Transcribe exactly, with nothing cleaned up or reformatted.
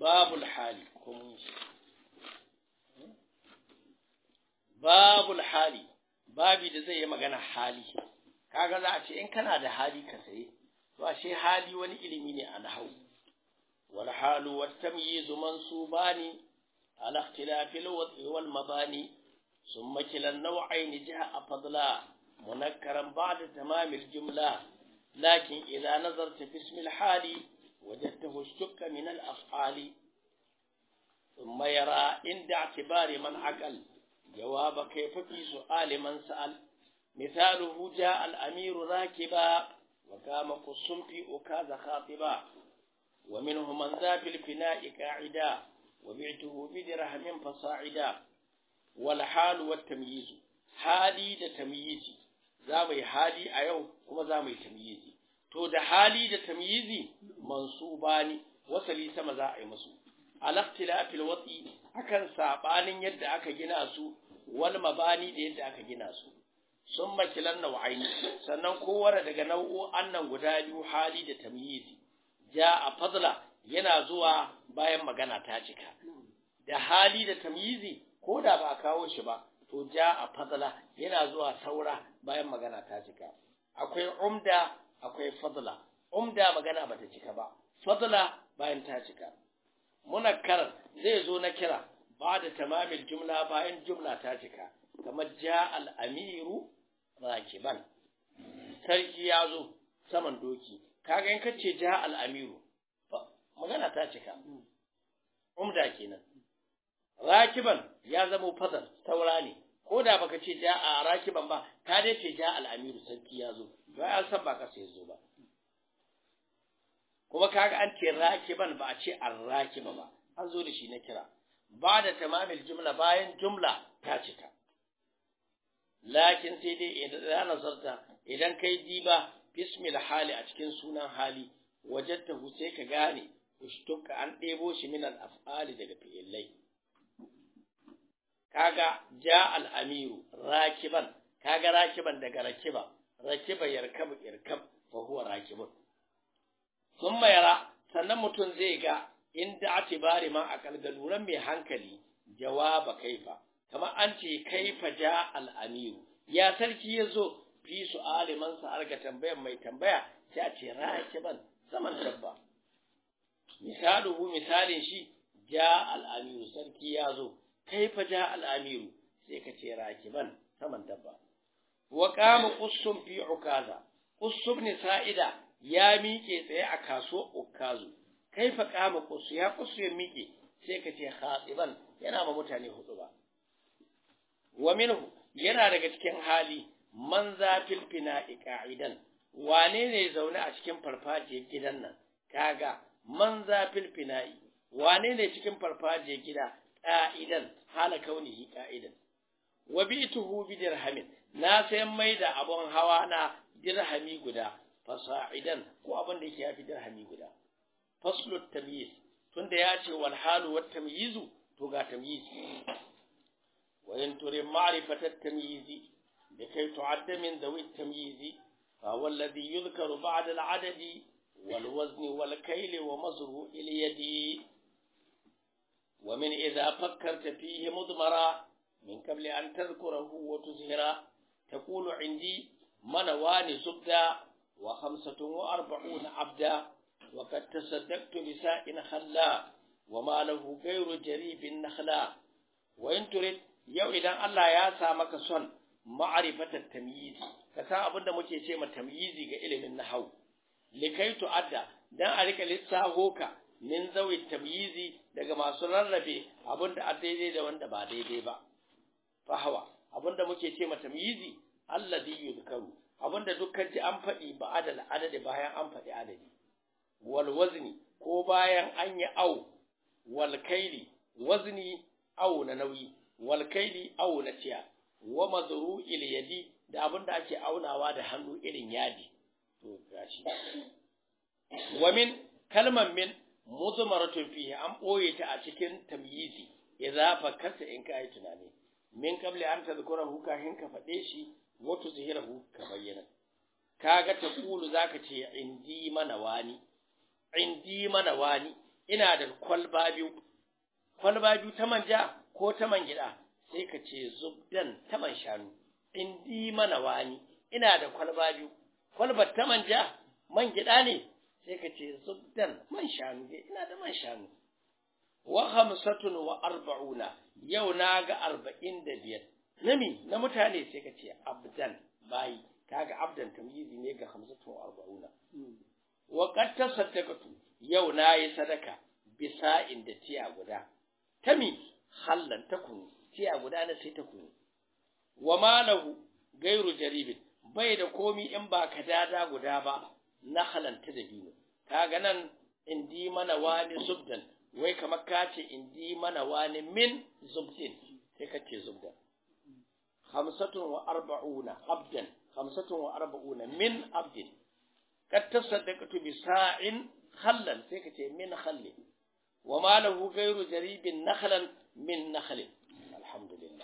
babul hali babul hali babi da zai yi magana hali. Kaga za a ce in kana da hali ka saye, to ashe hali wani ilimi ne a nahwu. wal halu wat tamyiz mansubani ala ikhtilafi al wad'i wal mabani thumma kila an naw'ain jaa fadla munakkaran ba'da tamam al jumla lakin idha nazarta fi ism al hali wajadtahu ishtakka min al af'ali thumma yara inda i'tibari man aqal جواب كيف في سؤال من سأل مثاله جاء الأمير راكبا وقام قص في أكاز خاطبا ومنه من ذا في الفناء قاعدا وبعته بدرهم فصاعدا والحال والتمييز حالي da tamyizi zamu hali a yau kuma zamu tamyizi to da hali da tamyizi mansubani wasali sama za a yi musu al-ikhtilafil wati akan sabanin yadda aka gina su wal mabani da yadda aka gina su sun makilan nau'aini sannan kowanne daga nau'o annan guda biyu hali da tamyizi ja fadla yana zuwa bayan magana ta cika da hali da tamyizi ko da ba kawo shi ba to ja fadla yana zuwa saura bayan magana ta cika akwai umda akwai fadla umda magana bata cika ba fadla bayan ta cika munakkar zai zo na kira ba da tamamil jumla bayan jumla ta cika kamar ja al-amiru rakiban sarki ya zo saman doki kaga in kace ja al-amiru magana ta cika umda kenan rakiban ya zama fadal saura ne ko da baka ce ja a rakiban ba ka dai ce ja al-amiru sarki ya zo to ai san ba ka sai zo ba kuma kaga an ce rakiban ba a ce ar-rakiba ba an zo da shi na kira ba da tamamil jumla bayan jumla ta cika lakin sai dai idan nazarta idan kai diba bismil hali a cikin sunan hali wajadtahu sai ka gane ushtuka an debo shi min al-af'ali daga fi'ilai kaga ja al-amiru rakiban kaga rakiban daga rakiba rakiba yarkabu irkab fa huwa rakibun thumma yara sannan mutun zai ga inda atibari ma akal ga luran mai hankali jawaba kaifa kamar an ce kaifa ja al-amiru ya sarki yazo fi su'ali man sa'al ga tambayar mai tambaya sai a ce rakiban saman dabba misaluhu misalin shi ja al-amiru sarki yazo kaifa ja al-amiru sai ka ce rakiban saman dabba wa qama qussum fi ukaza qussum ni sa'ida ya miƙe tsaye a kaso ukazu kaifa qama qussu ya qussu ya miƙe sai ka ce khatiban yana ma mutane hudu ba wa minhu yana daga cikin hali man zafil fina'i qa'idan wane ne zaune a cikin farfajiyar gidan nan kaga man zafil fina'i wane ne cikin farfajiyar gida qa'idan hala kaunihi qa'idan wa bi'tuhu bi dirhamin na sayan mai da abun hawa na dirhami guda fasa'idan ko abin da yake yafi dirhami guda faslu tamyiz tunda ya ce wal halu wat tamyizu to ga tamyiz wa in turi ma'rifat tamyizi likai tu'adda min dawi tamyizi fa walladhi yudhkaru ba'da al adadi wal wazn wal kayl wa mazru il yadi wa min idha fakkarta fihi mudmara min qabli an tadhkurahu wa tuzhira taqulu indi manawani subda wa khamsatun wa arba'una abda وقد تصدقت بساء خلا وما له غير جريب النخلا وإن تريد يو إذا الله يا سامك صن معرفة التمييز كسا أبدا muke ce ma tamyizi ga ilimin nahwu likai tu'adda dan a rika lissahoka min zawi tamyizi daga masu rarrabe abinda a daidai da wanda ba daidai ba fahawa abinda muke ce ma tamyizi alladhi yuzkaru abinda dukkan ji an faɗi ba adal adadi bayan an faɗi adadi wal wazni ko bayan an yi au wal kaili wazni au na nauyi wal kaili au na tiya wa madru'il yadi da abinda ake aunawa da hannu irin yadi to gashi wa min kalman min mudmaratun fihi an boye ta a cikin tamyizi idza fakarta in kai tunani min qabli an tadhkurahu ka hin ka fade shi wa tuzhirahu ka bayyana kaga ta kulu zaka ce indi mana wani indi mana wani ina da kwalba biyu kwalba biyu ta manja ko ta man gida sai ka ce zubdan ta man shanu indi mana wani ina da kwalba biyu kwalbar ta manja man gida ne sai ka ce zubdan man shanu ina da man shanu wa khamsatun wa arba'una yau na ga arba'in da biyar nami na mutane sai ka ce abdan bayi kaga abdan tamyizi ne ga khamsatun wa arba'una wa qad tasaddaqatu yau na yi sadaka bisa inda tiya guda tami hallan ta kunu tiya guda na sai ta kunu wa malahu gairu jaribin bai da komi in ba ka dada guda ba na halanta da biyu kaga nan indi mana wani zubdan wai kamar ka ce indi mana wani min zubdin sai ka ce zubdan khamsatun wa arba'una abdan khamsatun wa arba'una min abdin kad tasaddaqtu bi sa'in khallan sai ka ce min khallin wa ma lahu ghayru jaribin nakhlan min nakhlin alhamdulillah